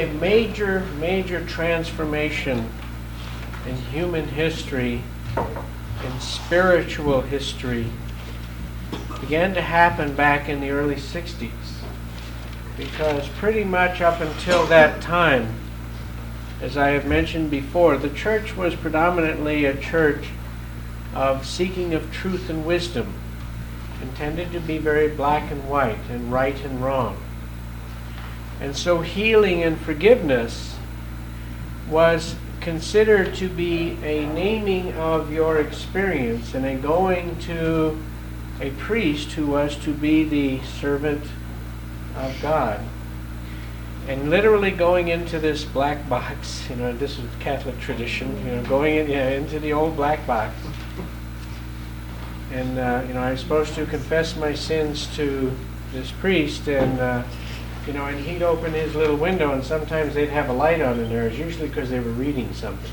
a major transformation in human history, in spiritual history, began to happen back in the early 60s. Because pretty much up until that time, as I have mentioned before, the church was predominantly a church of seeking of truth and wisdom, intended to be very black and white and right and wrong. And so healing and forgiveness was considered to be a naming of your experience and a going to a priest who was to be the servant of God. And literally going into this black box, this is Catholic tradition, going into the old black box. And, I was supposed to confess my sins to this priest, and, and he'd open his little window, and sometimes they'd have a light on in there. It's usually because they were reading something.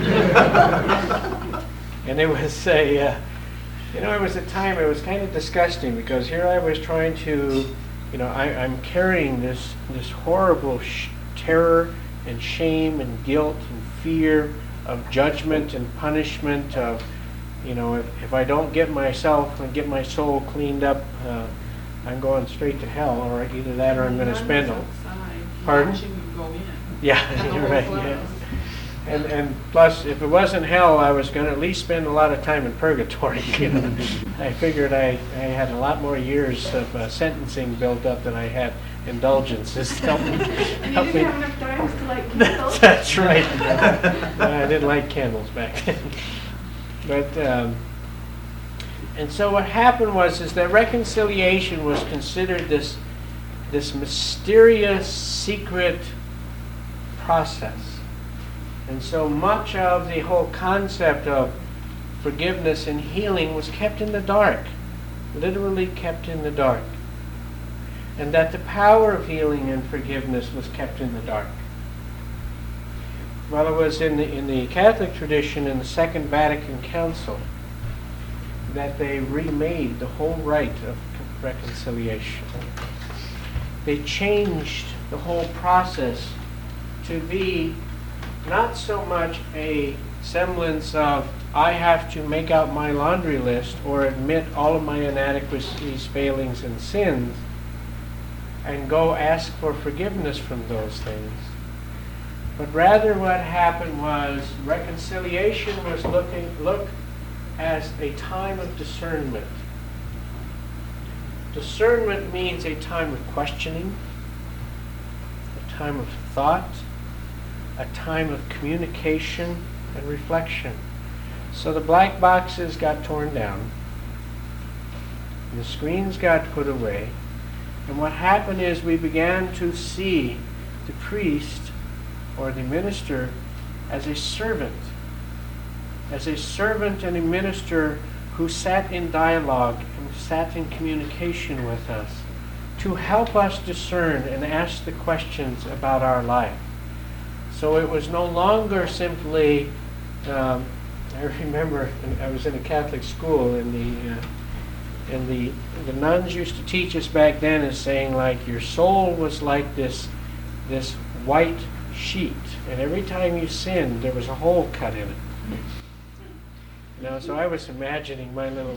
And it was it was a time, it was kind of disgusting, because here I was trying to, I'm carrying this horrible terror and shame and guilt and fear of judgment and punishment of, if I don't get myself and get my soul cleaned up, I'm going straight to hell, or either that or I'm going to spend them. Pardon? Yeah, you're right. Yeah. And plus, if it wasn't hell, I was going to at least spend a lot of time in purgatory. I figured I had a lot more years of sentencing built up than I had indulgences. And you didn't have enough times to light candles? That's right. I didn't light candles back then. But and so what happened is that reconciliation was considered this mysterious, secret process. And so much of the whole concept of forgiveness and healing was kept in the dark, literally kept in the dark. And that the power of healing and forgiveness was kept in the dark. Well, it was in the Catholic tradition in the Second Vatican Council that they remade the whole rite of reconciliation. They changed the whole process to be not so much a semblance of I have to make out my laundry list or admit all of my inadequacies, failings, and sins and go ask for forgiveness from those things. But rather what happened was reconciliation was looked as a time of discernment. Discernment means a time of questioning, a time of thought, a time of communication and reflection. So the black boxes got torn down, the screens got put away, and what happened is we began to see the priest or the minister as a servant and a minister who sat in dialogue and sat in communication with us to help us discern and ask the questions about our life. So it was no longer simply, I remember I was in a Catholic school and the nuns used to teach us back then as saying like your soul was like this white sheet, and every time you sinned there was a hole cut in it. So I was imagining my little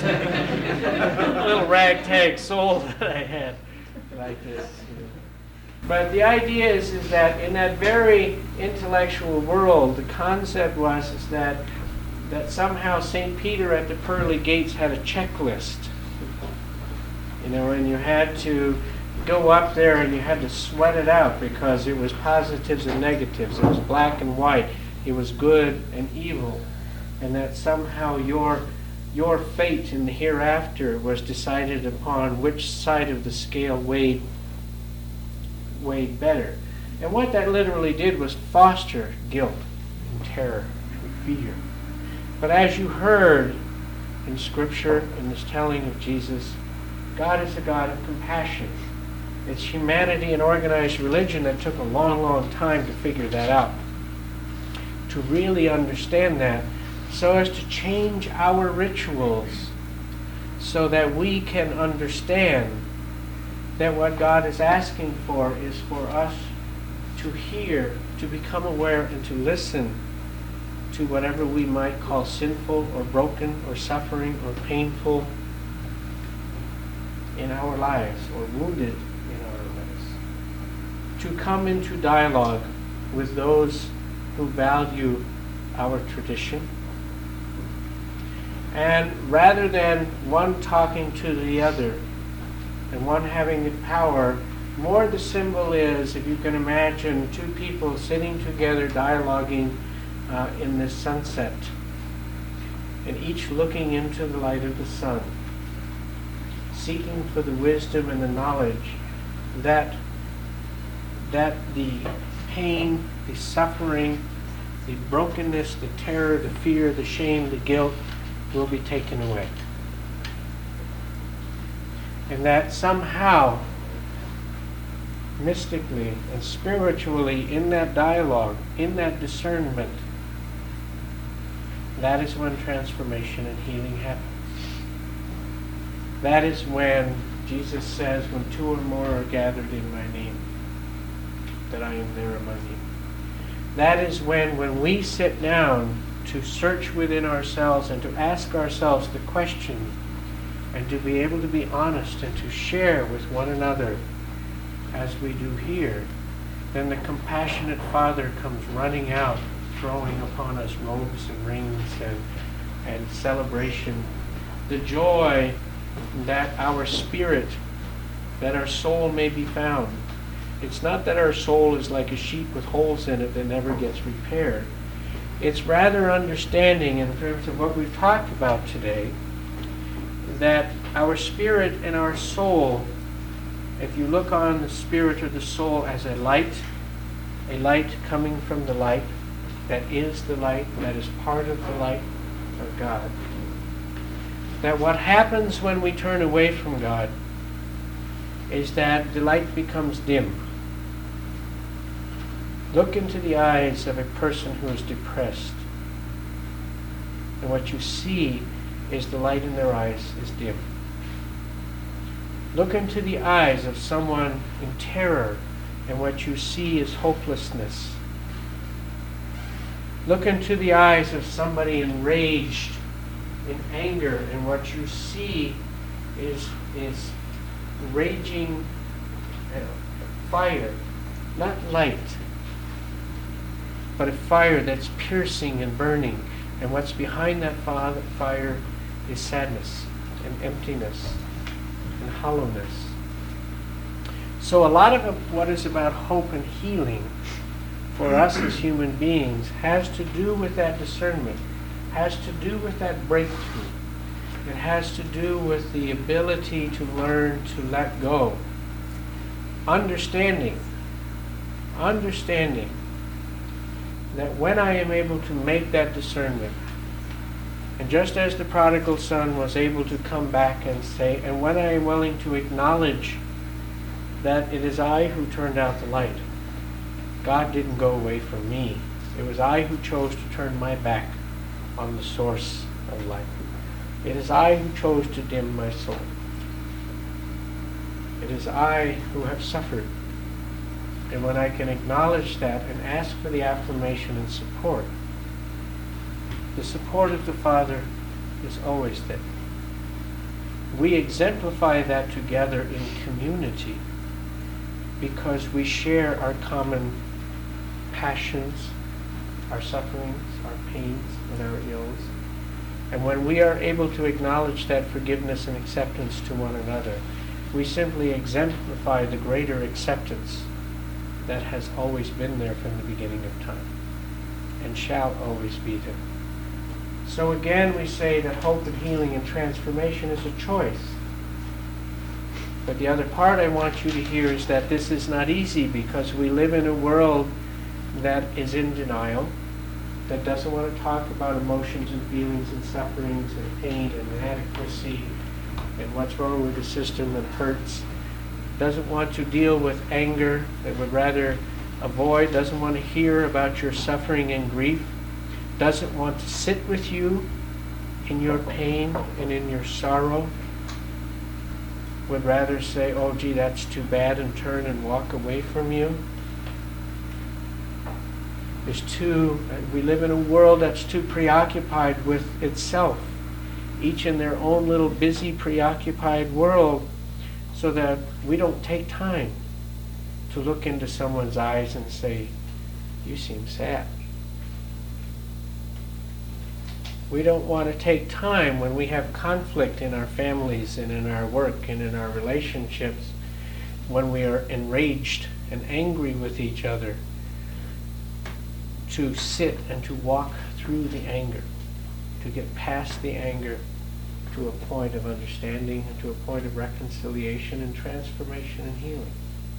ragtag soul that I had like this. But the idea is that in that very intellectual world, the concept was that somehow St. Peter at the pearly gates had a checklist. And you had to go up there and you had to sweat it out because it was positives and negatives. It was black and white. It was good and evil. And that somehow your fate in the hereafter was decided upon which side of the scale weighed better. And what that literally did was foster guilt and terror and fear. But as you heard in Scripture, in this telling of Jesus, God is a God of compassion. It's humanity and organized religion that took a long, long time to figure that out. To really understand that, so as to change our rituals so that we can understand that what God is asking for is for us to to hear, to become aware, and to listen to whatever we might call sinful or broken or suffering or painful in our lives or wounded in our lives. To come into dialogue with those who value our tradition. And rather than one talking to the other and one having the power, more the symbol is, if you can imagine, two people sitting together dialoguing in this sunset, and each looking into the light of the sun, seeking for the wisdom and the knowledge that the pain, the suffering, the brokenness, the terror, the fear, the shame, the guilt will be taken away. And that somehow, mystically and spiritually, in that dialogue, in that discernment, that is when transformation and healing happens. That is when Jesus says, when two or more are gathered in my name, that I am there among you. That is when we sit down to search within ourselves and to ask ourselves the question and to be able to be honest and to share with one another as we do here, then the compassionate Father comes running out, throwing upon us robes and rings and celebration. The joy that our spirit, that our soul may be found. It's not that our soul is like a sheep with holes in it that never gets repaired. It's rather understanding, in terms of what we've talked about today, that our spirit and our soul, if you look on the spirit or the soul as a light coming from the light, that is the light, that is part of the light of God. That what happens when we turn away from God is that the light becomes dim. Look into the eyes of a person who is depressed, and what you see is the light in their eyes is dim. Look into the eyes of someone in terror, and what you see is hopelessness. Look into the eyes of somebody enraged, in anger, and what you see is raging fire, not light, but a fire that's piercing and burning. And what's behind that fire is sadness and emptiness and hollowness. So a lot of what is about hope and healing for us as human beings has to do with that discernment, has to do with that breakthrough. It has to do with the ability to learn to let go. Understanding that when I am able to make that discernment, and just as the prodigal son was able to come back and say, and when I am willing to acknowledge that it is I who turned out the light, God didn't go away from me. It was I who chose to turn my back on the source of light. It is I who chose to dim my soul. It is I who have suffered. And when I can acknowledge that and ask for the affirmation and support, the support of the Father is always there. We exemplify that together in community because we share our common passions, our sufferings, our pains, and our ills. And when we are able to acknowledge that forgiveness and acceptance to one another, we simply exemplify the greater acceptance that has always been there from the beginning of time and shall always be there. So again, we say that hope and healing and transformation is a choice. But the other part I want you to hear is that this is not easy because we live in a world that is in denial, that doesn't want to talk about emotions and feelings and sufferings and pain and inadequacy and what's wrong with the system that hurts, doesn't want to deal with anger, that would rather avoid, doesn't want to hear about your suffering and grief, doesn't want to sit with you in your pain and in your sorrow, would rather say, oh gee, that's too bad, and turn and walk away from you. we live in a world that's too preoccupied with itself, each in their own little busy, preoccupied world, so that we don't take time to look into someone's eyes and say, "You seem sad." We don't want to take time when we have conflict in our families and in our work and in our relationships, when we are enraged and angry with each other, to sit and to walk through the anger, to get past the anger to a point of understanding and to a point of reconciliation and transformation and healing.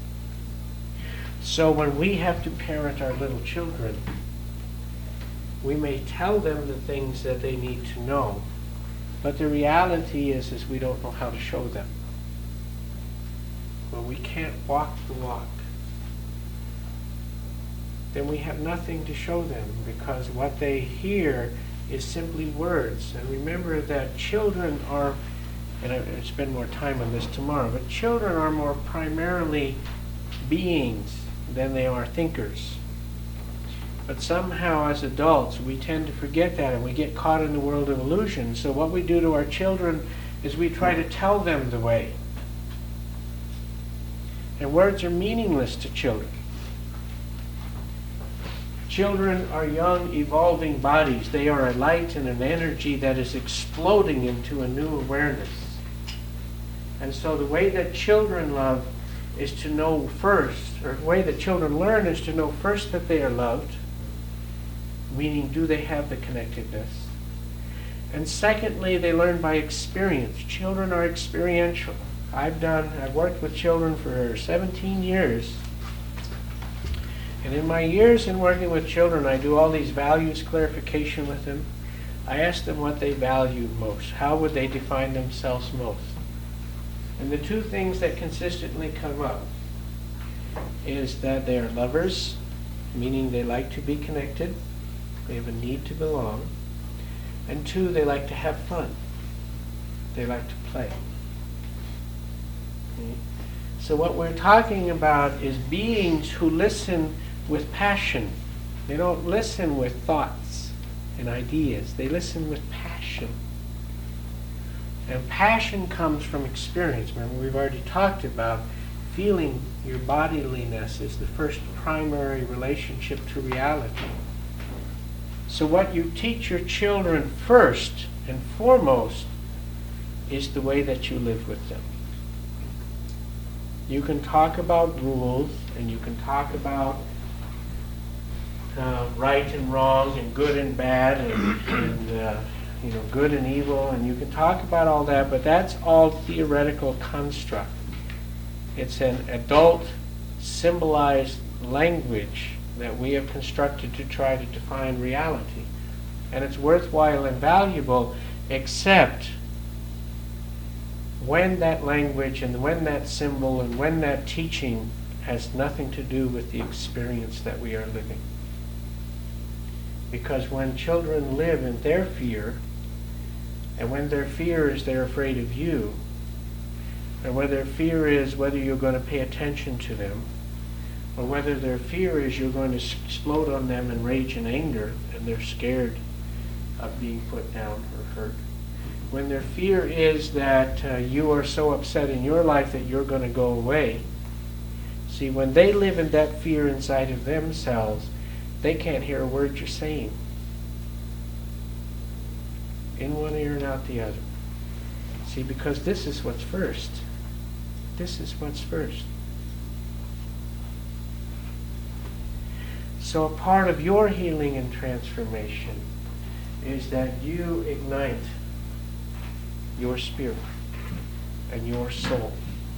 So when we have to parent our little children, we may tell them the things that they need to know, but the reality is we don't know how to show them. When we can't walk the walk, then we have nothing to show them, because what they hear is simply words. And remember that children are, and I'll spend more time on this tomorrow, but children are more primarily beings than they are thinkers. But somehow as adults we tend to forget that, and we get caught in the world of illusion. So what we do to our children is we try to tell them the way. And words are meaningless to children. Children are young, evolving bodies. They are a light and an energy that is exploding into a new awareness. And so the way that children love is to know first, or the way that children learn is to know first that they are loved, meaning do they have the connectedness? And secondly, they learn by experience. Children are experiential. I've worked with children for 17 years. And in my years in working with children, I do all these values clarification with them. I ask them what they value most. How would they define themselves most? And the two things that consistently come up is that they are lovers, meaning they like to be connected. They have a need to belong. And two, they like to have fun. They like to play. Okay? So what we're talking about is beings who listen with passion. They don't listen with thoughts and ideas. They listen with passion. And passion comes from experience. Remember, we've already talked about feeling your bodiliness is the first primary relationship to reality. So what you teach your children first and foremost is the way that you live with them. You can talk about rules, and you can talk about right and wrong, and good and bad, and good and evil, and you can talk about all that, but that's all theoretical construct. It's an adult symbolized language that we have constructed to try to define reality. And it's worthwhile and valuable, except when that language and when that symbol and when that teaching has nothing to do with the experience that we are living. Because when children live in their fear, and when their fear is they're afraid of you, and when their fear is whether you're going to pay attention to them, or whether their fear is you're going to explode on them in rage and anger, and they're scared of being put down or hurt. When their fear is that you are so upset in your life that you're going to go away. See, when they live in that fear inside of themselves, they can't hear a word you're saying. In one ear and out the other. See, because this is what's first. This is what's first. So a part of your healing and transformation is that you ignite your spirit and your soul.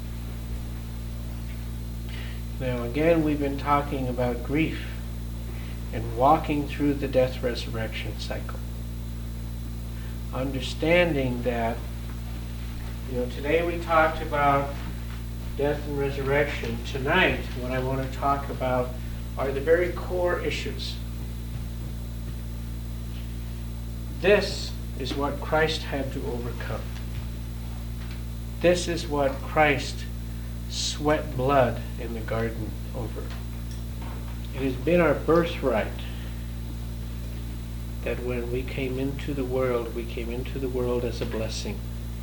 Now again, we've been talking about grief and walking through the death-resurrection cycle. Understanding that, today we talked about death and resurrection. Tonight, what I want to talk about are the very core issues. This is what Christ had to overcome. This is what Christ sweat blood in the garden over. It has been our birthright that when we came into the world, we came into the world as a blessing.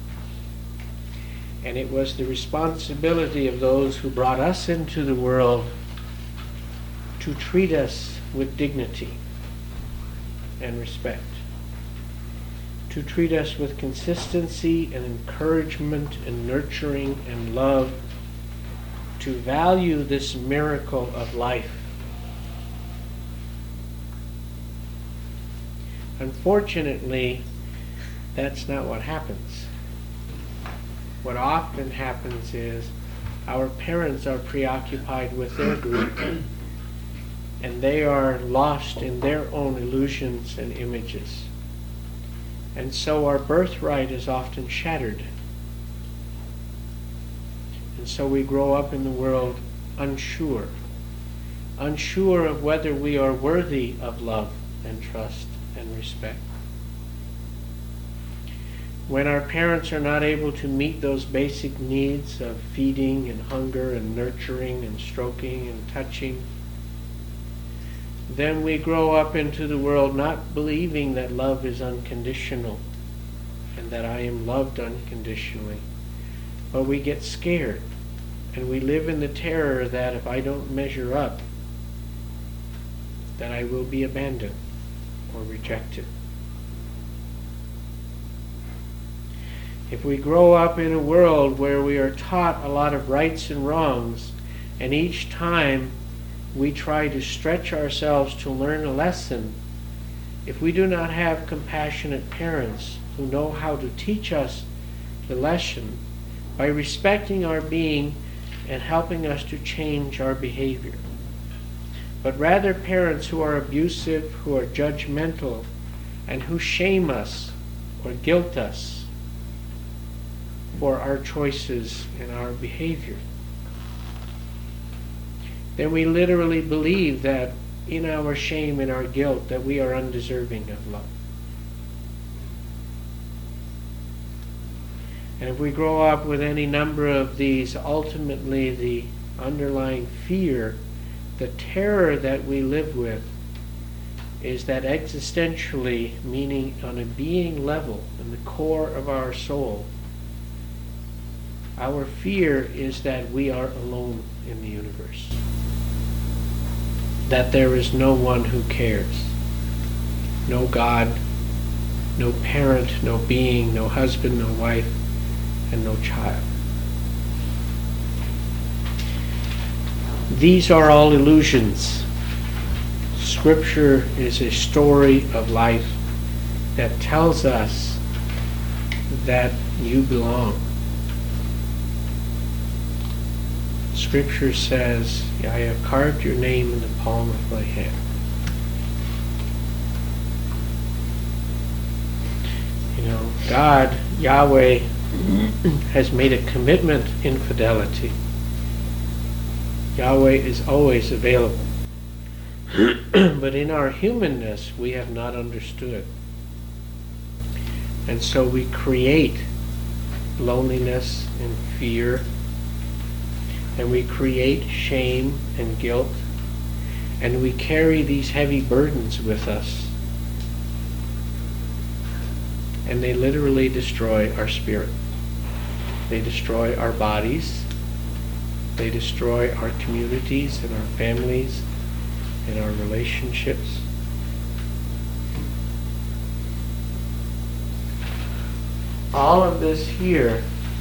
And it was the responsibility of those who brought us into the world to treat us with dignity and respect, to treat us with consistency and encouragement and nurturing and love, to value this miracle of life. Unfortunately, that's not what happens. What often happens is our parents are preoccupied with their group, and they are lost in their own illusions and images. And so our birthright is often shattered. And so we grow up in the world unsure of whether we are worthy of love and trust and respect. When our parents are not able to meet those basic needs of feeding and hunger and nurturing and stroking and touching, then we grow up into the world not believing that love is unconditional and that I am loved unconditionally. But we get scared and we live in the terror that if I don't measure up, that I will be abandoned or rejected. If we grow up in a world where we are taught a lot of rights and wrongs, and each time we try to stretch ourselves to learn a lesson, if we do not have compassionate parents who know how to teach us the lesson by respecting our being and helping us to change our behavior, but rather parents who are abusive, who are judgmental, and who shame us or guilt us for our choices and our behavior, then we literally believe that in our shame and our guilt that we are undeserving of love. And if we grow up with any number of these, ultimately the underlying fear, the terror that we live with, is that existentially, meaning on a being level, in the core of our soul, our fear is that we are alone in the universe. That there is no one who cares. No God, no parent, no being, no husband, no wife, and no child. These are all illusions. Scripture is a story of life that tells us that you belong. Scripture says, I have carved your name in the palm of my hand. You know, God, Yahweh, has made a commitment in fidelity. Yahweh is always available. But in our humanness, we have not understood. And so we create loneliness and fear, and we create shame and guilt, and we carry these heavy burdens with us, and they literally destroy our spirit. They destroy our bodies, they destroy our communities and our families and our relationships. All of this here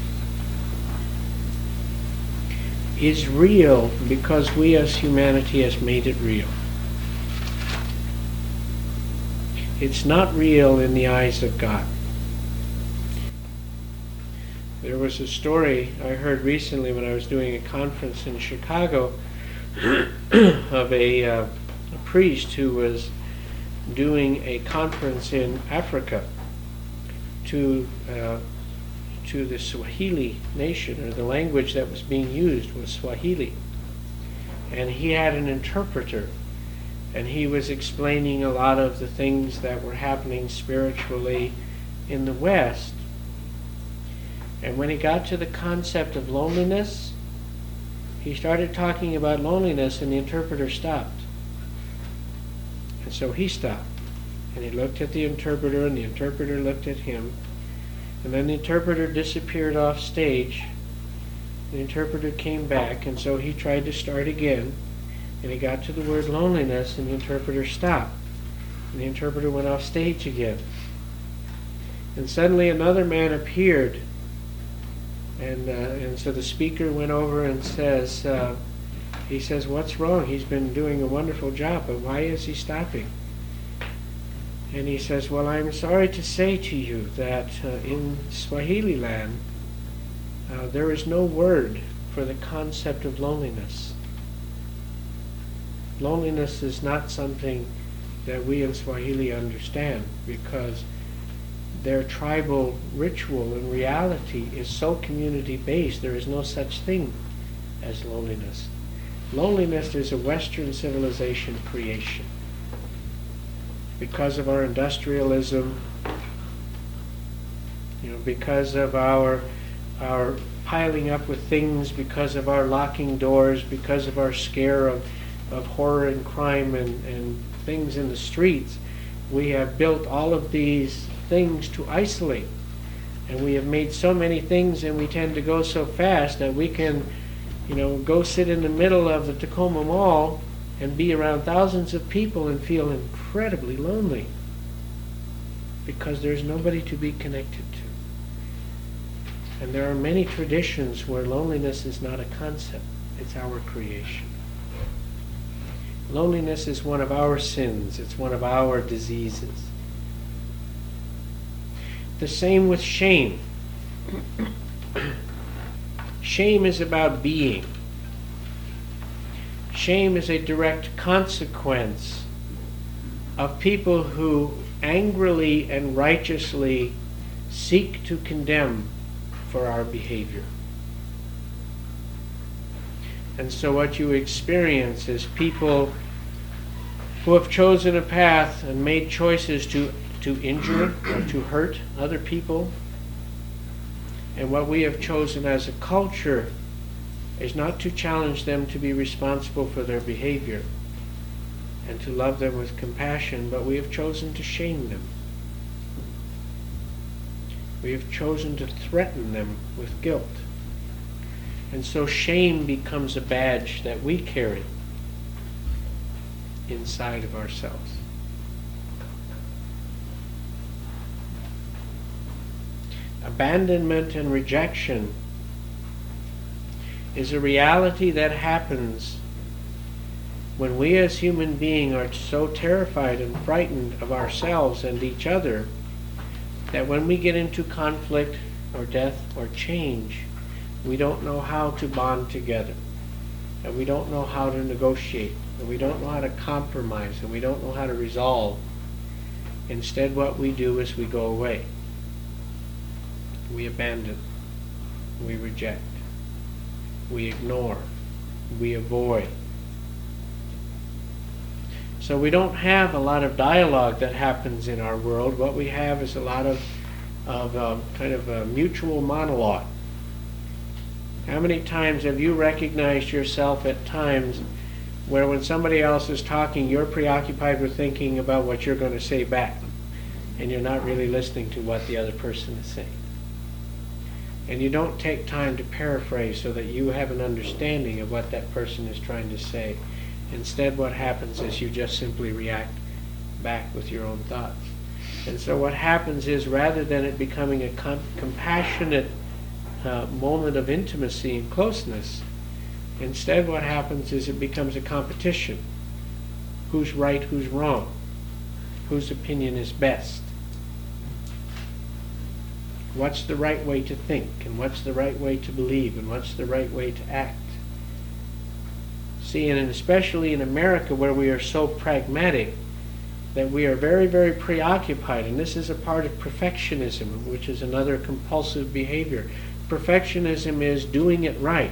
is real because we as humanity has made it real. It's not real in the eyes of God. There was a story I heard recently when I was doing a conference in Chicago of a priest who was doing a conference in Africa to the Swahili nation, or the language that was being used was Swahili. And he had an interpreter, and he was explaining a lot of the things that were happening spiritually in the West. And when he got to the concept of loneliness, he started talking about loneliness, and the interpreter stopped. And so he stopped. And he looked at the interpreter, and the interpreter looked at him. And then the interpreter disappeared off stage. The interpreter came back, and so he tried to start again. And he got to the word loneliness, and the interpreter stopped. And the interpreter went off stage again. And suddenly another man appeared. And so the speaker went over and says, he says, "What's wrong? He's been doing a wonderful job, but why is he stopping?" And he says, "Well, I'm sorry to say to you that in Swahili land, there is no word for the concept of loneliness. Loneliness is not something that we in Swahili understand, because their tribal ritual and reality is so community-based. There is no such thing as loneliness. Loneliness is a Western civilization creation. Because of our industrialism, because of our piling up with things, because of our locking doors, because of our scare of horror and crime and things in the streets, we have built all of these things to isolate. And we have made so many things, and we tend to go so fast that we can, go sit in the middle of the Tacoma Mall and be around thousands of people and feel incredibly lonely, because there's nobody to be connected to. And there are many traditions where loneliness is not a concept, it's our creation. Loneliness is one of our sins, it's one of our diseases. The same with shame. Shame is about being. Shame is a direct consequence of people who angrily and righteously seek to condemn for our behavior. And so what you experience is people who have chosen a path and made choices to injure or to hurt other people. And what we have chosen as a culture is not to challenge them to be responsible for their behavior and to love them with compassion, but we have chosen to shame them. We have chosen to threaten them with guilt. And so shame becomes a badge that we carry inside of ourselves. Abandonment and rejection is a reality that happens when we as human beings are so terrified and frightened of ourselves and each other that when we get into conflict or death or change, we don't know how to bond together, and we don't know how to negotiate, and we don't know how to compromise, and we don't know how to resolve. Instead, what we do is we go away. We abandon, we reject, we ignore, we avoid. So we don't have a lot of dialogue that happens in our world. What we have is a lot of kind of a mutual monologue. How many times have you recognized yourself at times where when somebody else is talking, you're preoccupied with thinking about what you're going to say back, and you're not really listening to what the other person is saying? And you don't take time to paraphrase so that you have an understanding of what that person is trying to say. Instead, what happens is you just simply react back with your own thoughts. And so what happens is, rather than it becoming a compassionate moment of intimacy and closeness, instead what happens is it becomes a competition. Who's right, who's wrong? Whose opinion is best? What's the right way to think, and what's the right way to believe, and what's the right way to act? See, and especially in America, where we are so pragmatic, that we are very, very preoccupied, and this is a part of perfectionism, which is another compulsive behavior. Perfectionism is doing it right.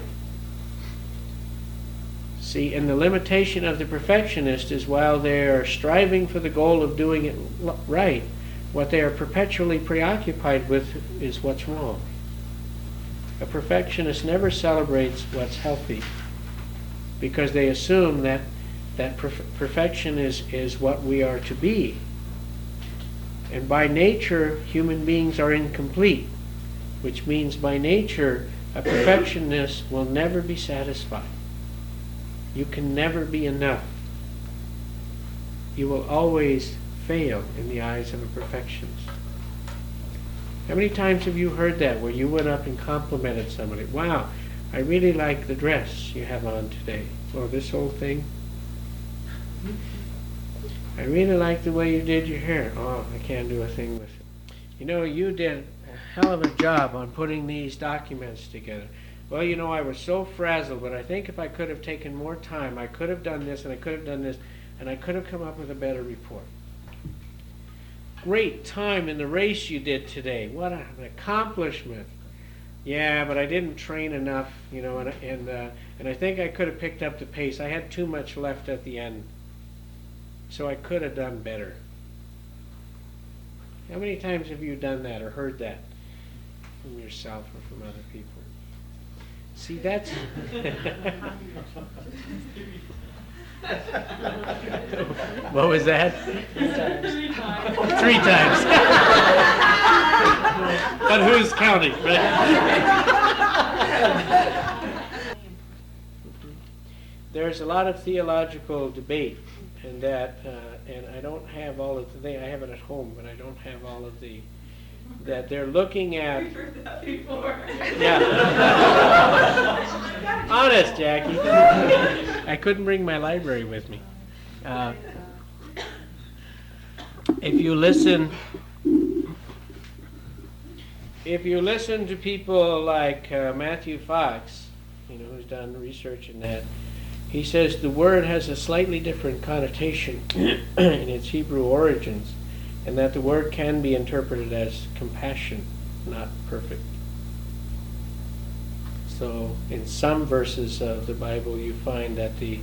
See, and the limitation of the perfectionist is, while they are striving for the goal of doing it right, what they are perpetually preoccupied with is what's wrong. A perfectionist never celebrates what's healthy, because they assume that perfection is what we are to be. And by nature, human beings are incomplete, which means by nature, a perfectionist will never be satisfied. You can never be enough. You will always fail in the eyes of a perfectionist. How many times have you heard that where you went up and complimented somebody? Wow, I really like the dress you have on today. Or this whole thing. I really like the way you did your hair. Oh, I can't do a thing with it. You know, you did a hell of a job on putting these documents together. Well, you know, I was so frazzled, but I think if I could have taken more time, I could have done this and I could have done this, and I could have come up with a better report. Great time in the race you did today. What an accomplishment. Yeah, but I didn't train enough, you know, and I think I could have picked up the pace. I had too much left at the end, so I could have done better. How many times have you done that or heard that from yourself or from other people? See, that's... What was that? 3 times. 3 times. But who's counting, right? There's a lot of theological debate, and and I don't have all of the things. I have it at home, but I don't have all of the. That they're looking at. We've heard that before. Yeah. Honest, Jackie. I couldn't bring my library with me. If you listen to people like Matthew Fox, you know, who's done research in that, he says the word has a slightly different connotation in its Hebrew origins, and that the word can be interpreted as compassion, not perfect. So in some verses of the Bible you find that the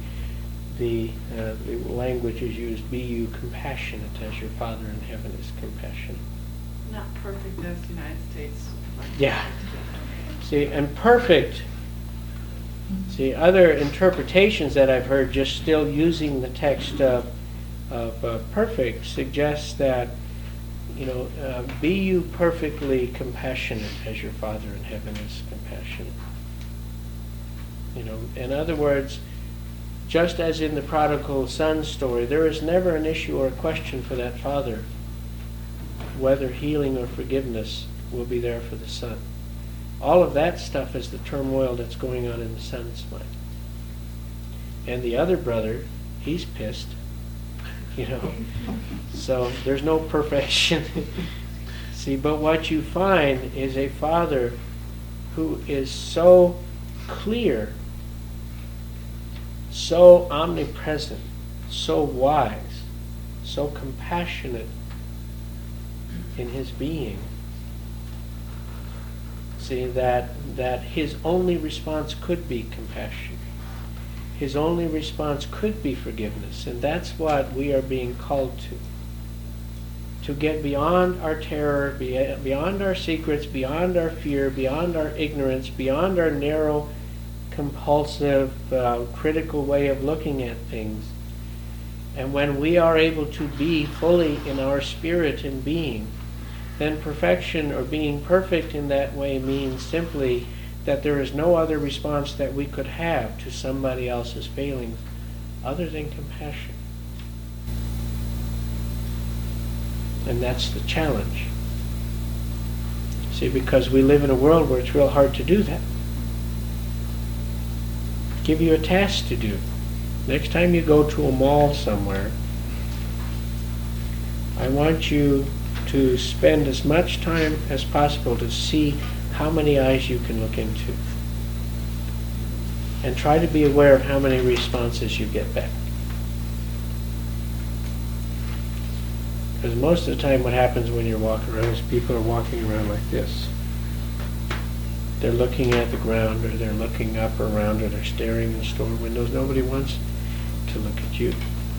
language is used, be you compassionate as your Father in heaven is compassionate. Not perfect as the United States. Yeah. See, and perfect, see, other interpretations that I've heard just still using the text of perfect suggests that, you know, be you perfectly compassionate as your Father in heaven is compassionate. You know, in other words, just as in the prodigal son story, there is never an issue or a question for that father whether healing or forgiveness will be there for the son. All of that stuff is the turmoil that's going on in the son's mind. And the other brother, he's pissed, you know. So there's no perfection. See, but what you find is a father who is so clear, so omnipresent, so wise, so compassionate in his being. See, that his only response could be compassion. His only response could be forgiveness. And that's what we are being called to. To get beyond our terror, beyond our secrets, beyond our fear, beyond our ignorance, beyond our narrow, compulsive, critical way of looking at things. And when we are able to be fully in our spirit and being, then perfection or being perfect in that way means simply that there is no other response that we could have to somebody else's failings other than compassion. And that's the challenge. See, because we live in a world where it's real hard to do that. Give you a task to do. Next time you go to a mall somewhere, I want you to spend as much time as possible to see how many eyes you can look into. And try to be aware of how many responses you get back. Because most of the time what happens when you're walking around is people are walking around like this. They're looking at the ground, or they're looking up or around, or they're staring in store windows. Nobody wants to look at you.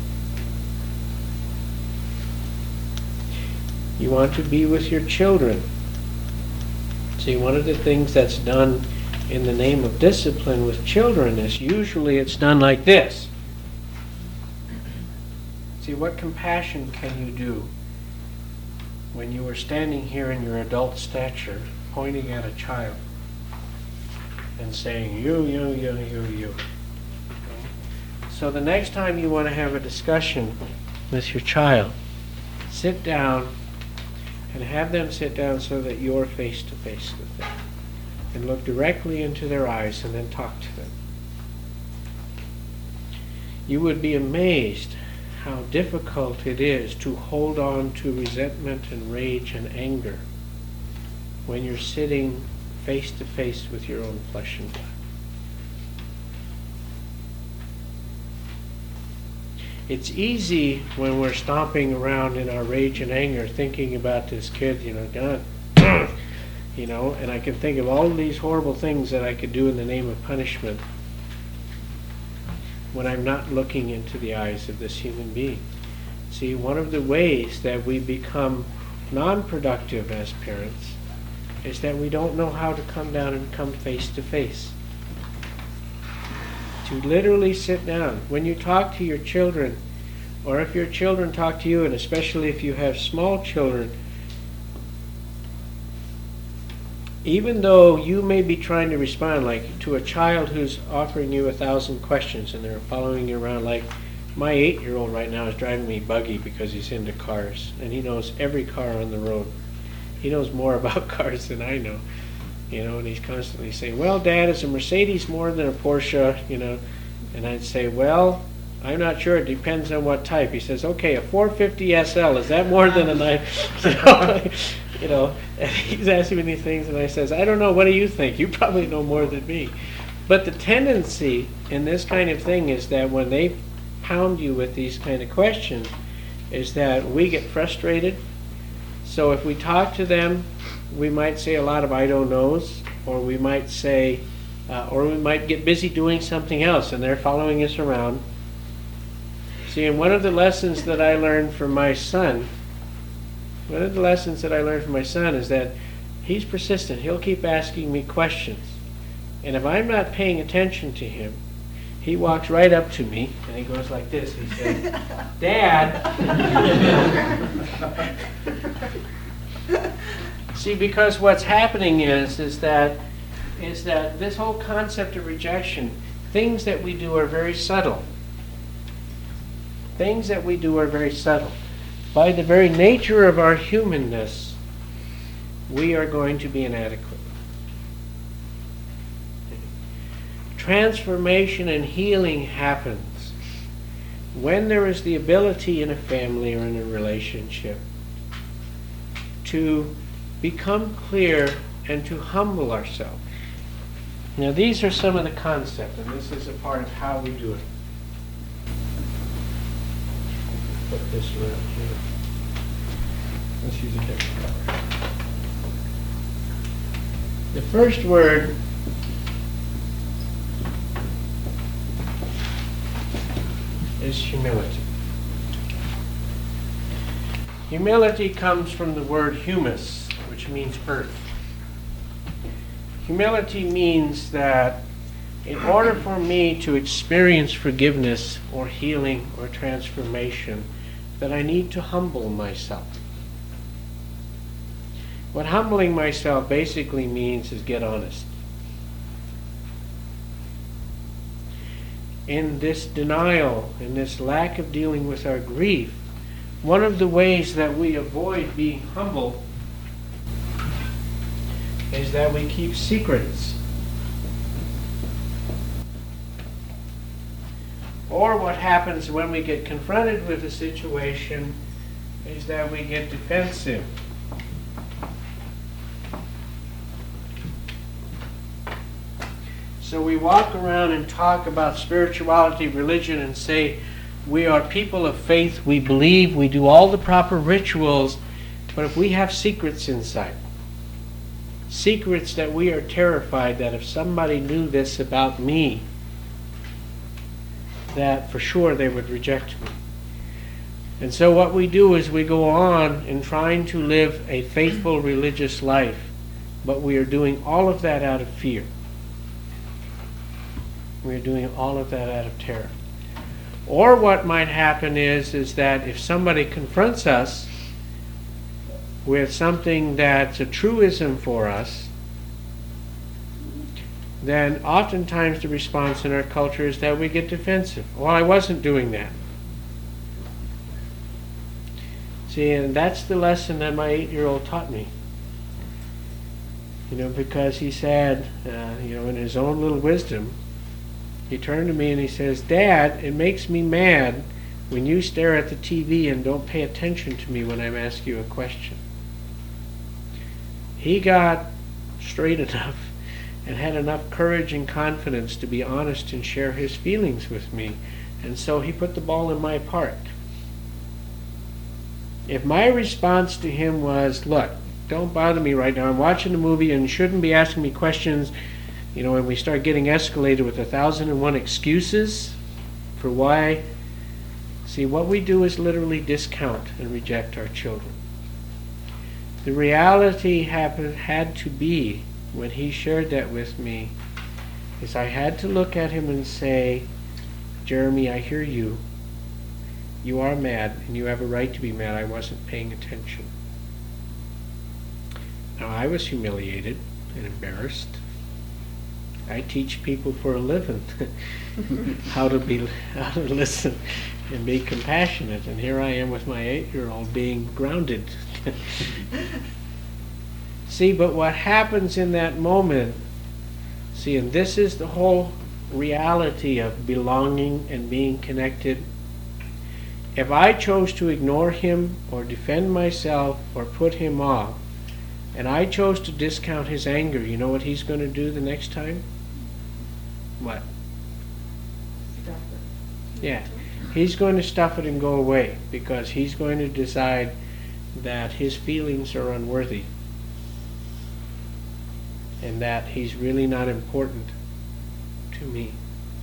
You want to be with your children. See, one of the things that's done in the name of discipline with children is usually it's done like this. See, what compassion can you do when you were standing here in your adult stature, pointing at a child and saying, you, you, you, you, you. Okay? So the next time you want to have a discussion with your child, sit down and have them sit down so that you're face to face with them. And look directly into their eyes and then talk to them. You would be amazed how difficult it is to hold on to resentment and rage and anger when you're sitting face to face with your own flesh and blood. It's easy when we're stomping around in our rage and anger thinking about this kid, God, and I can think of all of these horrible things that I could do in the name of punishment when I'm not looking into the eyes of this human being. See, one of the ways that we become non-productive as parents is that we don't know how to come down and come face to face. To literally sit down. When you talk to your children, or if your children talk to you, and especially if you have small children, even though you may be trying to respond, like to a child who's offering you 1,000 questions and they're following you around, like my 8-year-old right now is driving me buggy because he's into cars, and he knows every car on the road. He knows more about cars than I know. And he's constantly saying, well, Dad, is a Mercedes more than a Porsche? And I'd say, well, I'm not sure. It depends on what type. He says, okay, a 450 SL, is that more than a 9? And he's asking me these things, and I says, I don't know. What do you think? You probably know more than me. But the tendency in this kind of thing is that when they pound you with these kind of questions, is that we get frustrated. So if we talk to them, we might say a lot of I don't knows, or we might say, or we might get busy doing something else, and they're following us around. See, and one of the lessons that I learned from my son, is that he's persistent. He'll keep asking me questions. And if I'm not paying attention to him, he walks right up to me, and he goes like this. He says, Dad. See, because what's happening is that this whole concept of rejection, things that we do are very subtle. Things that we do are very subtle. By the very nature of our humanness, we are going to be inadequate. Transformation and healing happens when there is the ability in a family or in a relationship to become clear and to humble ourselves. Now, these are some of the concepts, and this is a part of how we do it. Put this around here. Let's use a different color. The first word is humility. Humility comes from the word humus, which means earth. Humility means that in order for me to experience forgiveness or healing or transformation, that I need to humble myself. What humbling myself basically means is get honest. In this denial, in this lack of dealing with our grief, one of the ways that we avoid being humble is that we keep secrets. Or what happens when we get confronted with a situation is that we get defensive. So we walk around and talk about spirituality, religion, and say, we are people of faith, we believe, we do all the proper rituals, but if we have secrets inside, secrets that we are terrified that if somebody knew this about me, that for sure they would reject me. And so what we do is we go on in trying to live a faithful religious life, but we are doing all of that out of fear. We are doing all of that out of terror. Or what might happen is that if somebody confronts us, with something that's a truism for us, then oftentimes the response in our culture is that we get defensive. Well, I wasn't doing that. See, and that's the lesson that my 8-year-old taught me. Because he said, in his own little wisdom, he turned to me and he says, "Dad, it makes me mad when you stare at the TV and don't pay attention to me when I'm asking you a question." He got straight enough and had enough courage and confidence to be honest and share his feelings with me. And so he put the ball in my park. If my response to him was, "Look, don't bother me right now. I'm watching a movie and you shouldn't be asking me questions," and we start getting escalated with 1,001 excuses for why. See, what we do is literally discount and reject our children. The reality had to be, when he shared that with me, is I had to look at him and say, "Jeremy, I hear you. You are mad, and you have a right to be mad. I wasn't paying attention." Now, I was humiliated and embarrassed. I teach people for a living how to listen and be compassionate, and here I am with my 8-year-old being grounded. See, but what happens in that moment, and this is the whole reality of belonging and being connected. If I chose to ignore him or defend myself or put him off, and I chose to discount his anger, you know what he's going to do the next time? What? Stuff it. Yeah. He's going to stuff it and go away because he's going to decide that his feelings are unworthy and that he's really not important to me.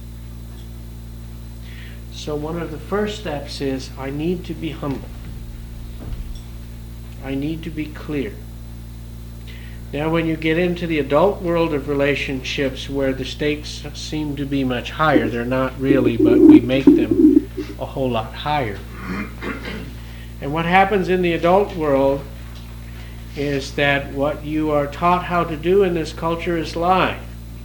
So one of the first steps is I need to be humble. I need to be clear. Now when you get into the adult world of relationships where the stakes seem to be much higher, they're not really, but we make them a whole lot higher. And what happens in the adult world is that what you are taught how to do in this culture is lie.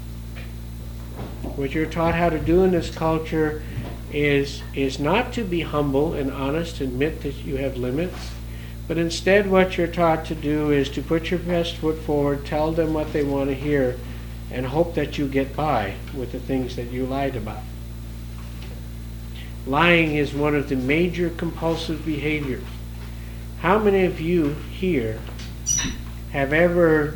What you're taught how to do in this culture is not to be humble and honest, admit that you have limits, but instead what you're taught to do is to put your best foot forward, tell them what they want to hear, and hope that you get by with the things that you lied about. Lying is one of the major compulsive behaviors. How many of you here have ever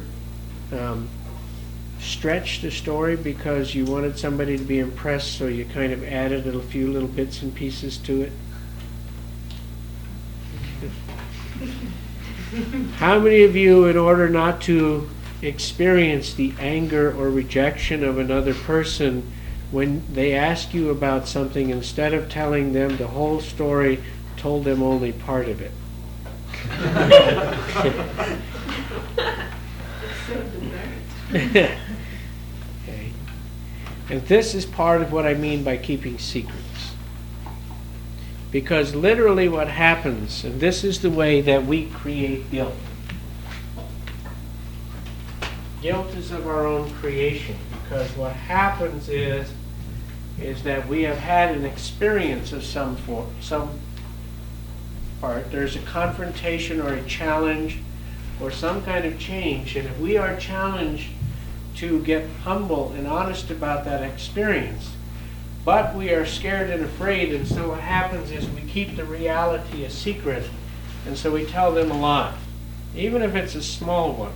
stretched a story because you wanted somebody to be impressed, so you kind of added a few little bits and pieces to it? How many of you, in order not to experience the anger or rejection of another person, when they ask you about something, instead of telling them the whole story, told them only part of it? Okay. And this is part of what I mean by keeping secrets. Because literally what happens, and this is the way that we create guilt. Guilt is of our own creation, because what happens is that we have had an experience of some part. There's a confrontation or a challenge or some kind of change, and if we are challenged to get humble and honest about that experience, but we are scared and afraid, and so what happens is we keep the reality a secret, and so we tell them a lie, even if it's a small one.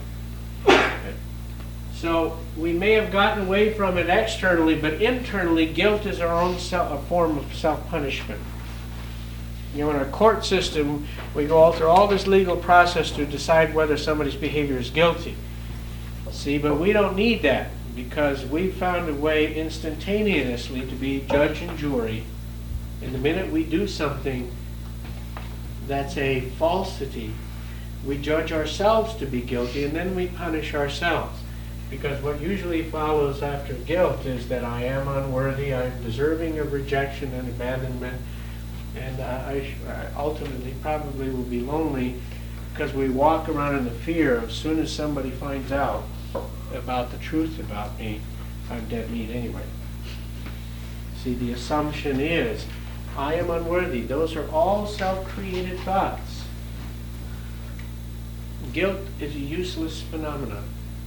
So we may have gotten away from it externally, but internally, guilt is our own a form of self-punishment. In our court system, we go through all this legal process to decide whether somebody's behavior is guilty. See, but we don't need that, because we've found a way instantaneously to be judge and jury. And the minute we do something that's a falsity, we judge ourselves to be guilty, and then we punish ourselves. Because what usually follows after guilt is that I am unworthy, I am deserving of rejection and abandonment, and I ultimately probably will be lonely, Because we walk around in the fear of as soon as somebody finds out about the truth about me, I'm dead meat anyway. See, the assumption is, I am unworthy. Those are all self-created thoughts. Guilt is a useless phenomenon.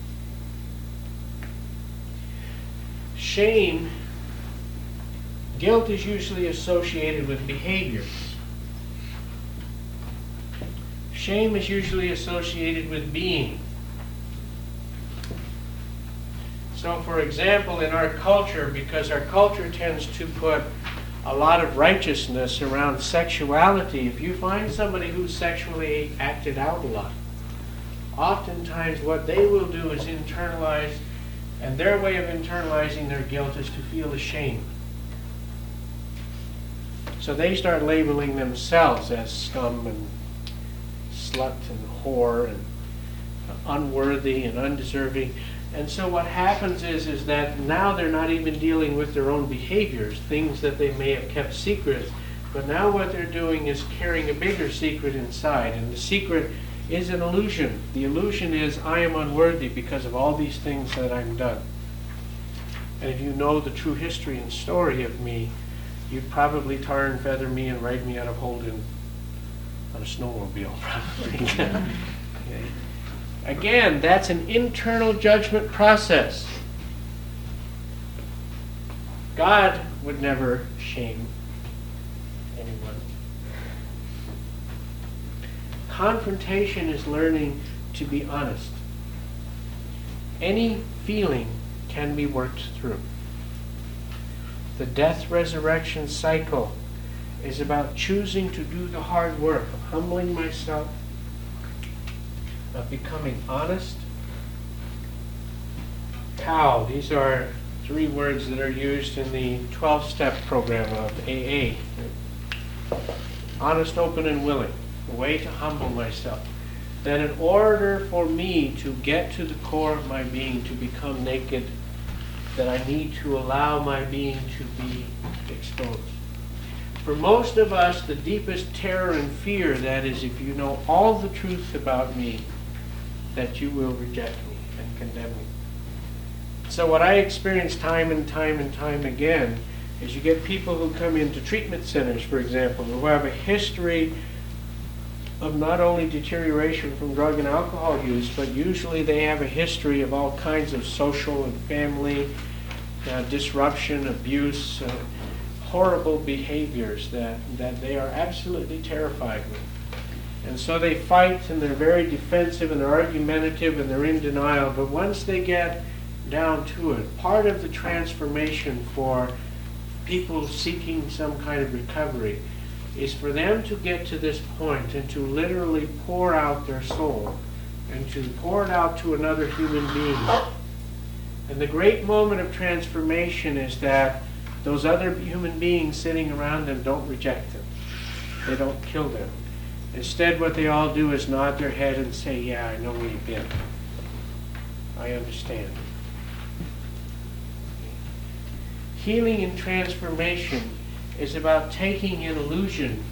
Shame, guilt is usually associated with behaviors. Shame is usually associated with being. So, for example, in our culture, because our culture tends to put a lot of righteousness around sexuality, if you find somebody who's sexually acted out a lot, oftentimes what they will do is internalize, and their way of internalizing their guilt is to feel ashamed. So they start labeling themselves as scum and slut and whore and unworthy and undeserving. And so what happens is that now they're not even dealing with their own behaviors, things that they may have kept secret, but now what they're doing is carrying a bigger secret inside. And the secret is an illusion. The illusion is, I am unworthy because of all these things that I've done. And if you know the true history and story of me, you'd probably tar and feather me and ride me out of Holden on a snowmobile, probably. Okay. Again, that's an internal judgment process. God would never shame anyone. Confrontation is learning to be honest. Any feeling can be worked through. The death-resurrection cycle is about choosing to do the hard work of humbling myself, of becoming honest. COW, these are 3 words that are used in the 12-step program of AA. Honest, open, and willing. A way to humble myself. That in order for me to get to the core of my being, to become naked, that I need to allow my being to be exposed. For most of us, the deepest terror and fear, that is, if you know all the truth about me, that you will reject me and condemn me. So what I experience time and time and time again is you get people who come into treatment centers, for example, who have a history of not only deterioration from drug and alcohol use, but usually they have a history of all kinds of social and family disruption, abuse, horrible behaviors that they are absolutely terrified with. And so they fight, and they're very defensive, and they're argumentative, and they're in denial. But once they get down to it, part of the transformation for people seeking some kind of recovery is for them to get to this point and to literally pour out their soul and to pour it out to another human being. And the great moment of transformation is that those other human beings sitting around them don't reject them. They don't kill them. Instead, what they all do is nod their head and say, yeah, I know where you've been. I understand. Healing and transformation is about taking an illusion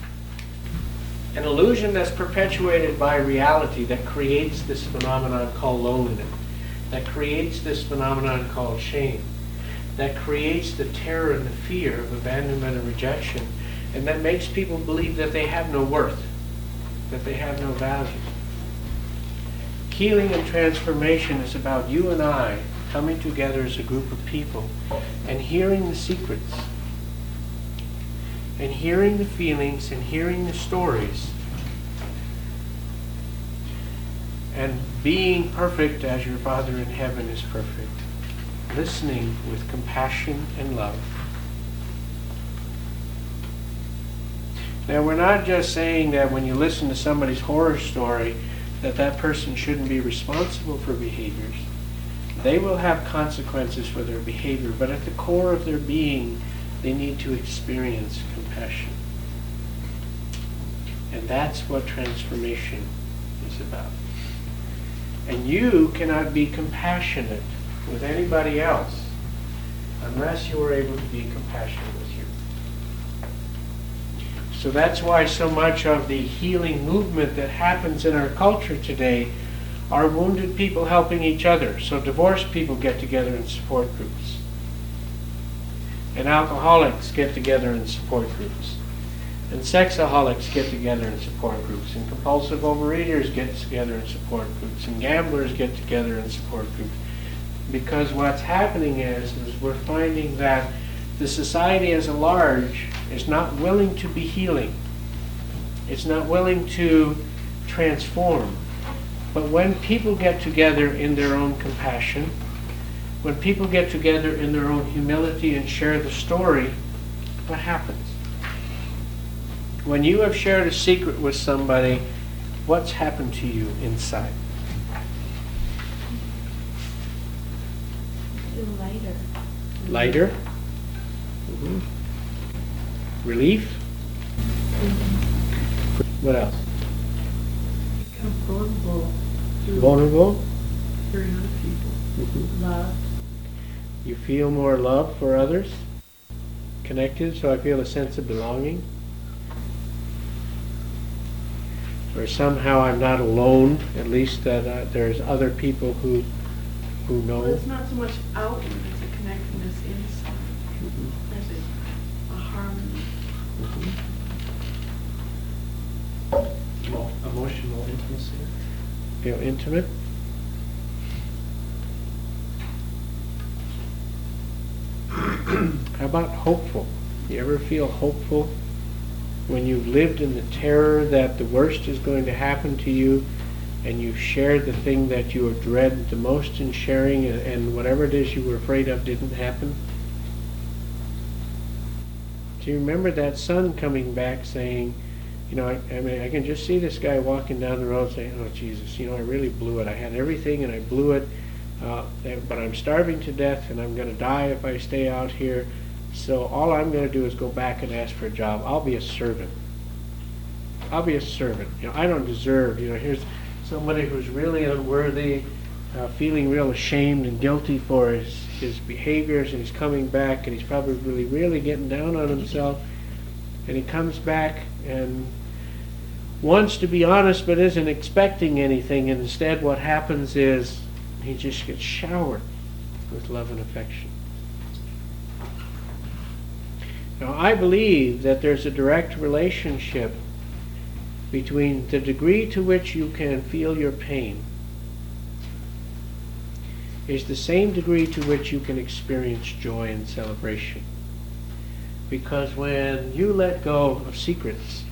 that's perpetuated by reality, that creates this phenomenon called loneliness, that creates this phenomenon called shame, that creates the terror and the fear of abandonment and rejection, and that makes people believe that they have no worth, that they have no value. Healing and transformation is about you and I coming together as a group of people and hearing the secrets, and hearing the feelings, and hearing the stories, and being perfect as your Father in heaven is perfect, listening with compassion and love. Now, we're not just saying that when you listen to somebody's horror story that that person shouldn't be responsible for behaviors. They will have consequences for their behavior, but at the core of their being, they need to experience compassion. And that's what transformation is about. And you cannot be compassionate with anybody else unless you are able to be compassionate with you. So that's why so much of the healing movement that happens in our culture today are wounded people helping each other. So divorced people get together in support groups. And alcoholics get together in support groups. And sexaholics get together in support groups. And compulsive overeaters get together in support groups. And gamblers get together in support groups. Because what's happening is we're finding that the society as a large is not willing to be healing. It's not willing to transform. But when people get together in their own compassion, when people get together in their own humility and share the story, what happens? When you have shared a secret with somebody, what's happened to you inside? Feel lighter. Lighter? Mm-hmm. Relief? What else? Become vulnerable. Vulnerable? Hurting other people. Mm-hmm. Love. You feel more love for others? Connected, so I feel a sense of belonging? Or somehow I'm not alone, at least that there's other people who know. Well, it's not so much outward, it's a connectedness inside. Mm-hmm. There's a harmony. Mm-hmm. Emotional intimacy. Feel intimate? How about hopeful? You ever feel hopeful when you've lived in the terror that the worst is going to happen to you, and you've shared the thing that you dread the most in sharing, and whatever it is you were afraid of didn't happen? Do you remember that son coming back saying, I mean, I can just see this guy walking down the road saying, oh, Jesus, I really blew it. I had everything and I blew it, but I'm starving to death and I'm going to die if I stay out here. So all I'm going to do is go back and ask for a job. I'll be a servant. I'll be a servant. I don't deserve, here's somebody who's really unworthy, feeling real ashamed and guilty for his behaviors, and he's coming back and he's probably really getting down on himself. And he comes back and wants to be honest but isn't expecting anything, and instead what happens is he just gets showered with love and affection. Now, I believe that there's a direct relationship between the degree to which you can feel your pain is the same degree to which you can experience joy and celebration. Because when you let go of secrets,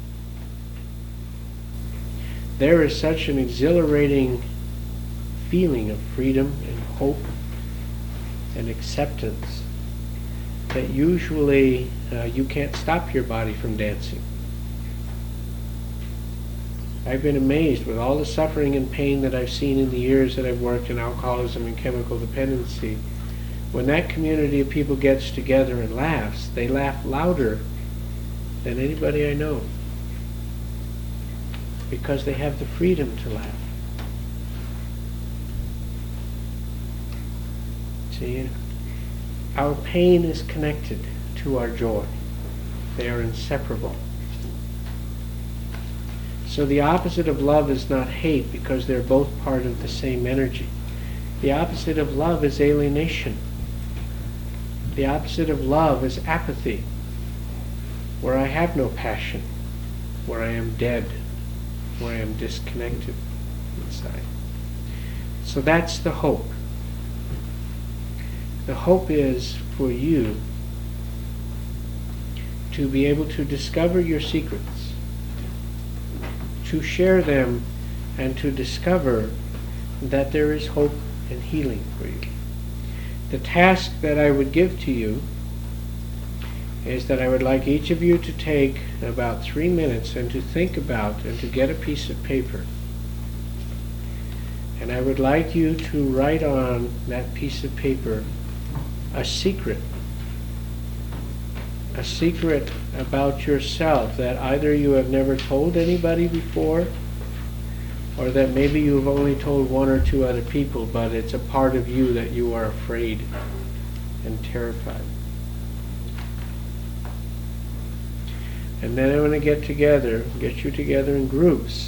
there is such an exhilarating feeling of freedom and hope and acceptance that usually you can't stop your body from dancing. I've been amazed with all the suffering and pain that I've seen in the years that I've worked in alcoholism and chemical dependency. When that community of people gets together and laughs, they laugh louder than anybody I know, because they have the freedom to laugh. See, our pain is connected to our joy. They are inseparable. So the opposite of love is not hate, because they're both part of the same energy. The opposite of love is alienation. The opposite of love is apathy, where I have no passion, where I am dead, where I am disconnected inside. So that's the hope. The hope is for you to be able to discover your secrets, to share them, and to discover that there is hope and healing for you. The task that I would give to you is that I would like each of you to take about 3 minutes and to think about and to get a piece of paper. And I would like you to write on that piece of paper a secret about yourself that either you have never told anybody before, or that maybe you've only told 1 or 2 other people, but it's a part of you that you are afraid and terrified. And then I want to get you together in groups.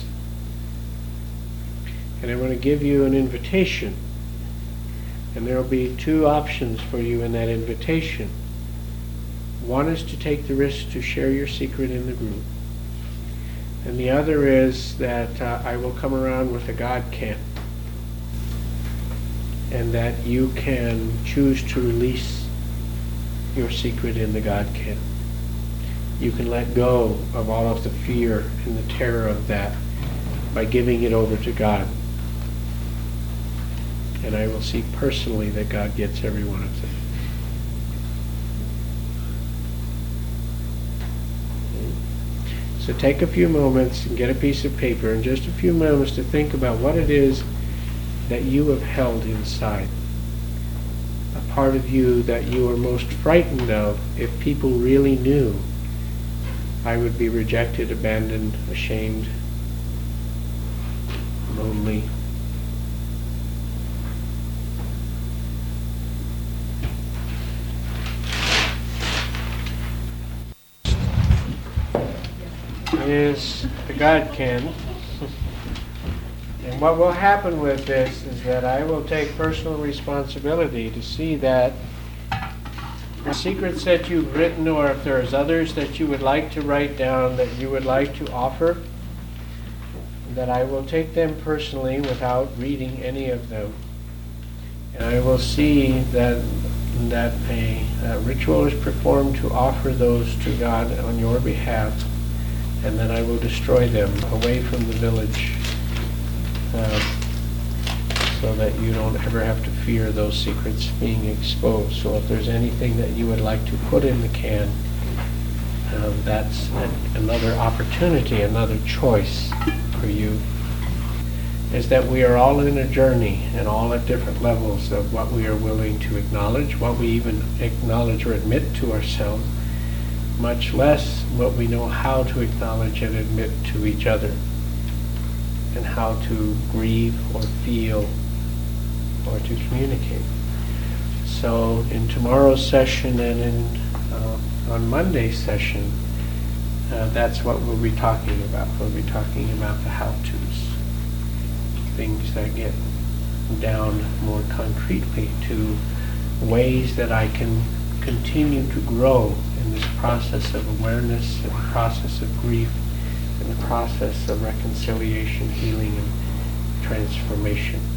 And I want to give you an invitation. And there will be two options for you in that invitation. One is to take the risk to share your secret in the group. And the other is that I will come around with a God can. And that you can choose to release your secret in the God can. You can let go of all of the fear and the terror of that by giving it over to God. And I will see personally that God gets every one of them. So take a few moments and get a piece of paper and just a few moments to think about what it is that you have held inside. A part of you that you are most frightened of if people really knew. I would be rejected, abandoned, ashamed, lonely. Is the God can. And what will happen with this is that I will take personal responsibility to see that the secrets that you've written, or if there's others that you would like to write down, that you would like to offer, that I will take them personally without reading any of them. And I will see that a ritual is performed to offer those to God on your behalf, and then I will destroy them away from the village, so that you don't ever have to fear those secrets being exposed. So if there's anything that you would like to put in the can, that's another opportunity, another choice for you, is that we are all in a journey and all at different levels of what we are willing to acknowledge, what we even acknowledge or admit to ourselves, much less what we know how to acknowledge and admit to each other, and how to grieve or feel or to communicate. So in tomorrow's session and on Monday's session, that's what we'll be talking about. We'll be talking about the how-tos, things that get down more concretely to ways that I can continue to grow in this process of awareness, in the process of grief, in the process of reconciliation, healing, and transformation.